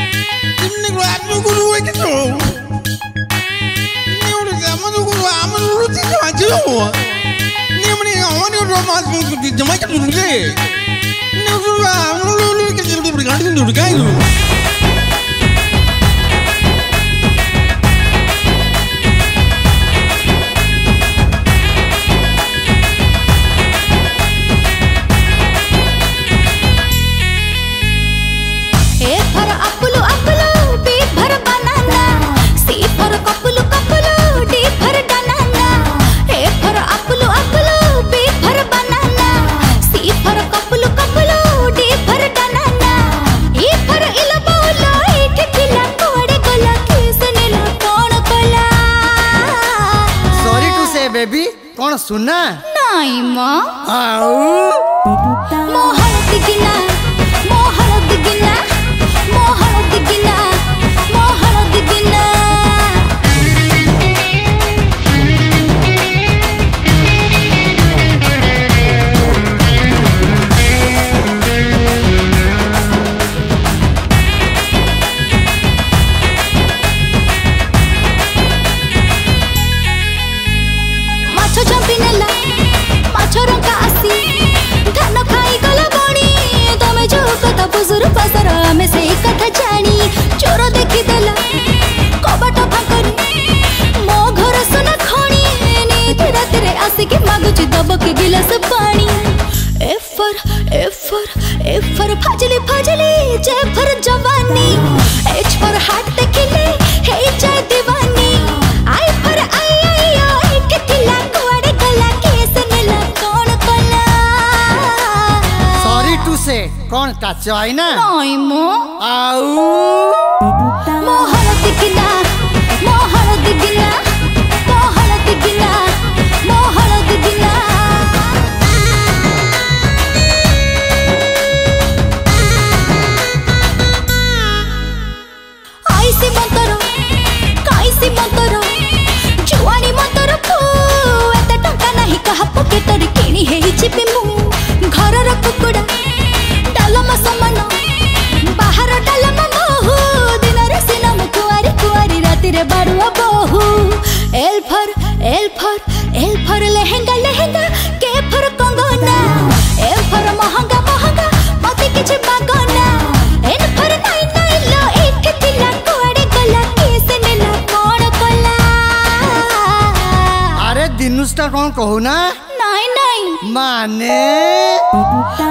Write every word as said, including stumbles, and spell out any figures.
Ini gua anu guru gitu. Ini udah zaman guru aman lu sih aja. Ini mending awalnya udah masuk di Jamaica dulu deh. Ini udah lu lu lu kecil udah berganti dulu kan lu. Baby कौन सुना नहीं माँ आओ मोहरत गिना मोहरत गिना मोहरत गिना मोहरत गिना में से कथा जानी चोर देखी देला कबाट फाकरी मो घर सुना खणी नीति रातिरे आसिके मागुची दबके गिलास पानी F for F for F for Fazli Fazli J for जवानी एच फॉर हार्ट देखिले हे जाय दीवानी आई फॉर आई आई आई केतिला कोड़े गला केस नेला कौन कला सॉरी टू से कौन काचो आई ना नहीं मो आओ मोहरत गिना मोहरत गिना मोहरत गिना मोहरत गिना आईसी मंतरो काईसी मंतरो जुआनी मंतरो को एते टंका नाही कहा पकेटरी किणी हेई चिपी मु घरर कुकुडा डालमा समान बाहर डालमा बहु दिन रे सिनम कुआरी कुआरी राति रे बारुआ बहु L for L for L for lehenga lehenga K for Kangana L फर महंगा महंगा मते किछ मागना एन फर नाइ नाइ लो एक तिला कोड़े गला केस नेला कोण कला अरे दिनुस्टा कौन कहू ना नाइ नाइ माने